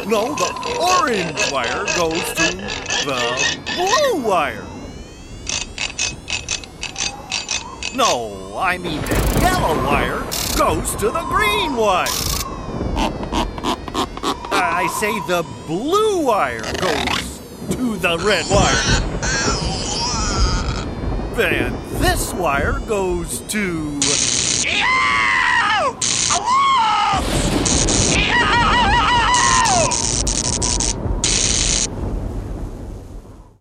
No, the orange wire goes to the blue wire. No, I mean the yellow wire goes to the green wire. I say the blue wire goes to the red wire. And this wire goes to